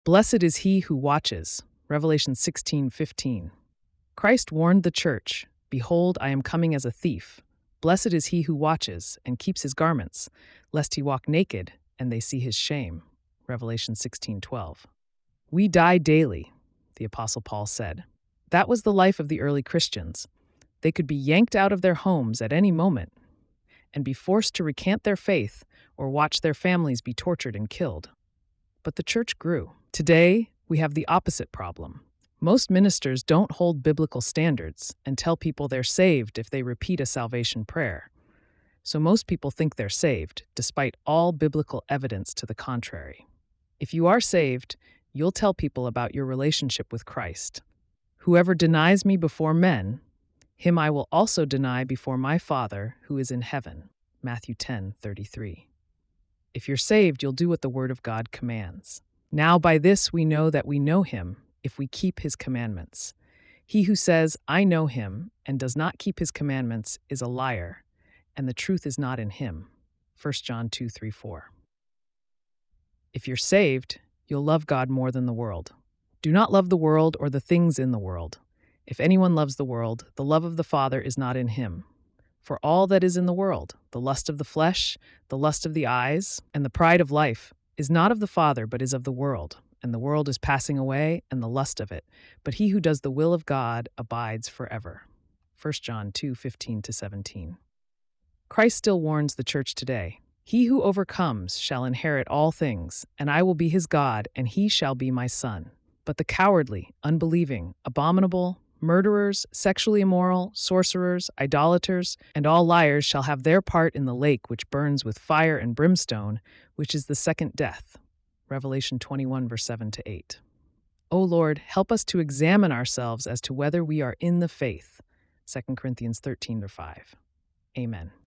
Blessed is he who watches. Revelation 16:15. Christ warned the church, "Behold, I am coming as a thief. Blessed is he who watches and keeps his garments, lest he walk naked and they see his shame." Revelation 16:12. We die daily, the Apostle Paul said. That was the life of the early Christians. They could be yanked out of their homes at any moment and be forced to recant their faith or watch their families be tortured and killed. But the church grew. Today, we have the opposite problem. Most ministers don't hold biblical standards and tell people they're saved if they repeat a salvation prayer. So most people think they're saved, despite all biblical evidence to the contrary. If you are saved, you'll tell people about your relationship with Christ. "Whoever denies me before men, him I will also deny before my Father who is in heaven." Matthew 10:33. If you're saved, you'll do what the Word of God commands. Now by this we know that we know him, if we keep his commandments. He who says, "I know him," and does not keep his commandments is a liar, and the truth is not in him. 1 John 2:3-4. If you're saved, you'll love God more than the world. Do not love the world or the things in the world. If anyone loves the world, the love of the Father is not in him. For all that is in the world, the lust of the flesh, the lust of the eyes, and the pride of life, is not of the Father but is of the world, and the world is passing away and the lust of it, but he who does the will of God abides forever. 1 John 2:15-17. Christ still warns the church today. He who overcomes shall inherit all things, and I will be his God, and he shall be my son. But the cowardly, unbelieving, abominable, murderers, sexually immoral, sorcerers, idolaters, and all liars shall have their part in the lake which burns with fire and brimstone, which is the second death. Revelation 21:7-8. O Lord, help us to examine ourselves as to whether we are in the faith. 2 Corinthians 13:5. Amen.